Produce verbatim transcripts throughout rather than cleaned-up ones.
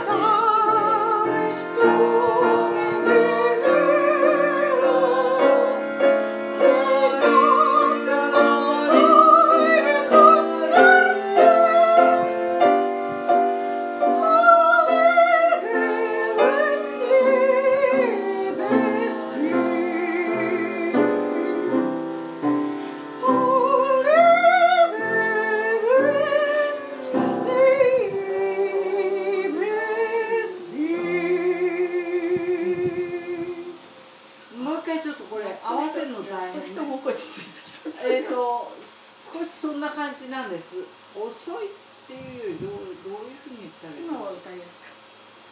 えっと少しそんな感じなんです。遅いっていうよりどうどういうふうに言ったらいい？ 今は歌いやすかった。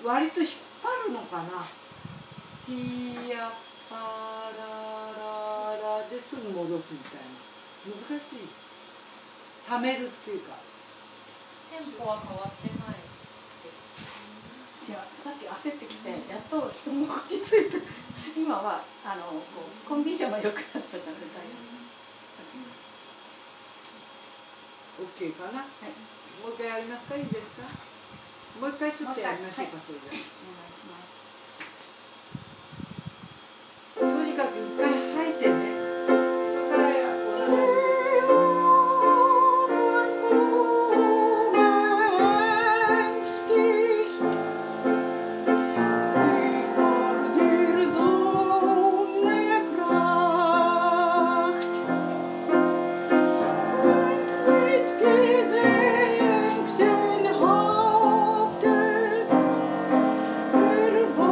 割と引っ張るのかな。ティーヤパラララですぐ戻すみたいな。難しい。ためるっていうか。 テンポは変わってないです。 じゃあさっき焦ってきてやっと人も落ち着いて今はあのこうコンディションが良くなったから歌いやすかった。 オッケーかな。 はい。 もう一回やりますか。いいですか。もう一回ちょっとやりましょうか。それで。 お願いします。 とにかく一回吐いてね。それからやこんな感じで。 Gedenkten Haupte, erwartet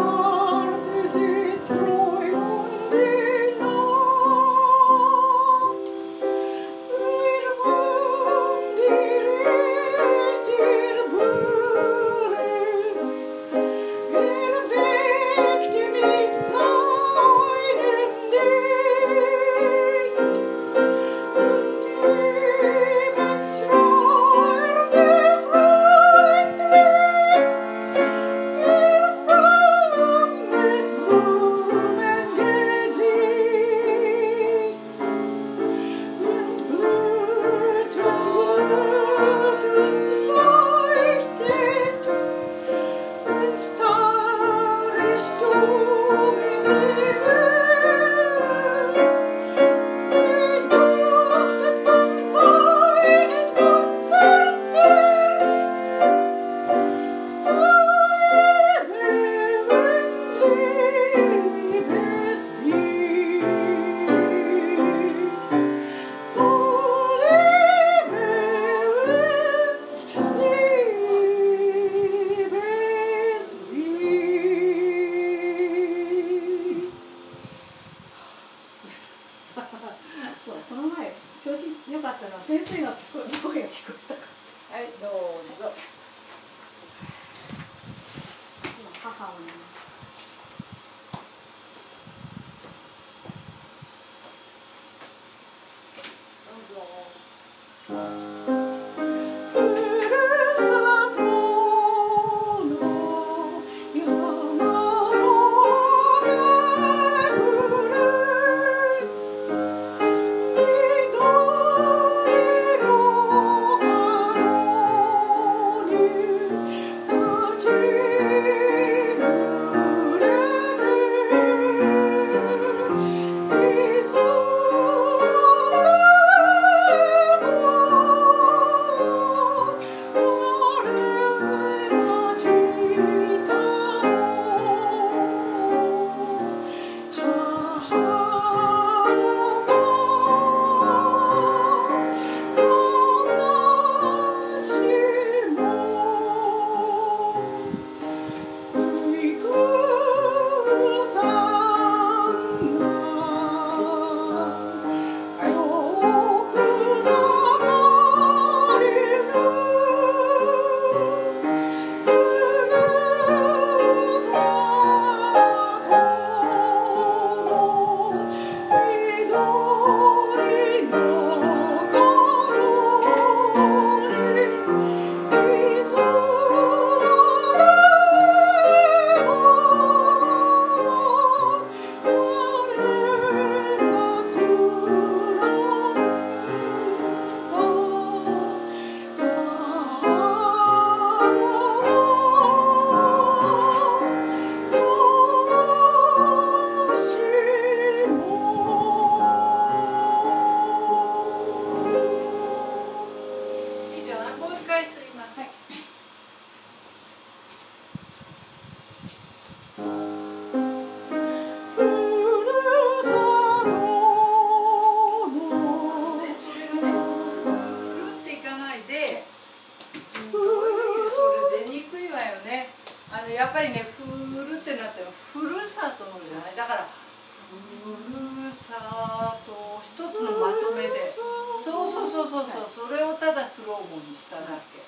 やっぱりね、ふるってなってるふるさとのじゃない、だからふるさと一つのまとめで、そうそうそうそうそう、それをただスローモにしただけ。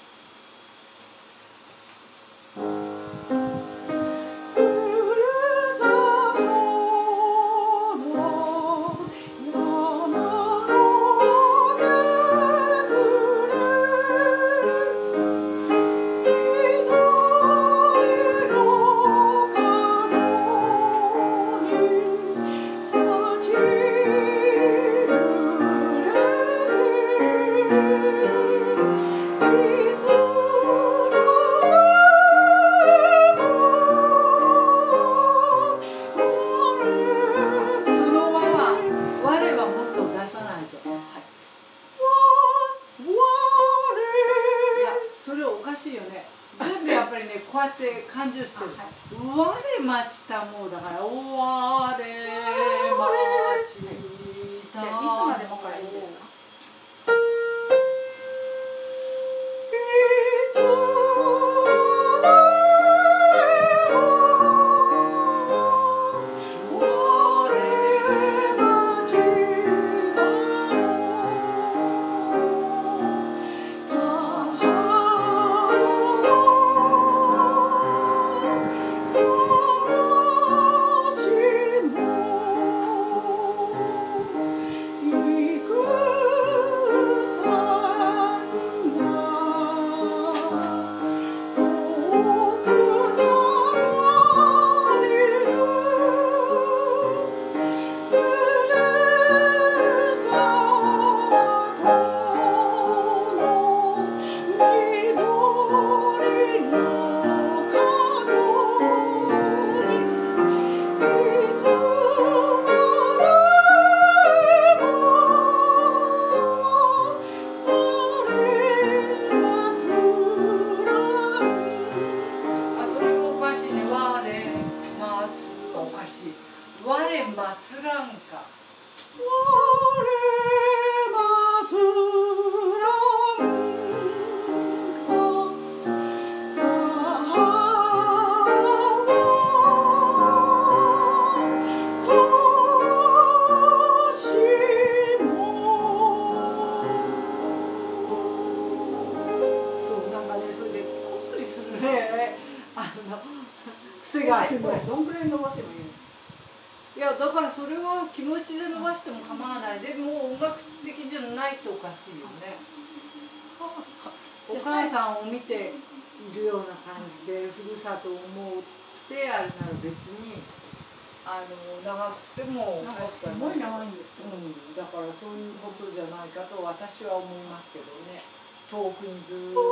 私は思いますけどね、遠くにずーっと、はい、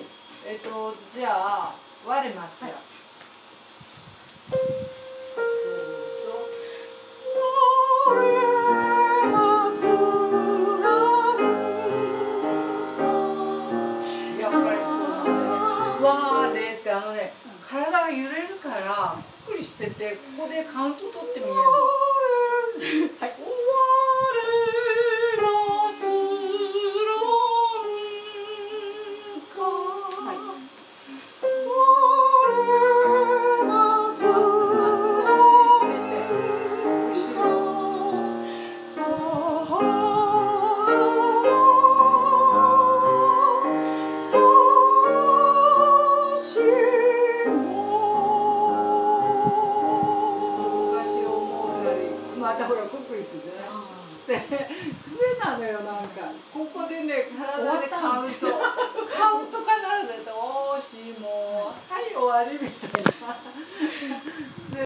えっとじゃあ我松屋、はい、やっぱりそうなんだね。我ってあのね、体が揺れるからぷっくりしてて、ここでカウント取ってみえるの。はい。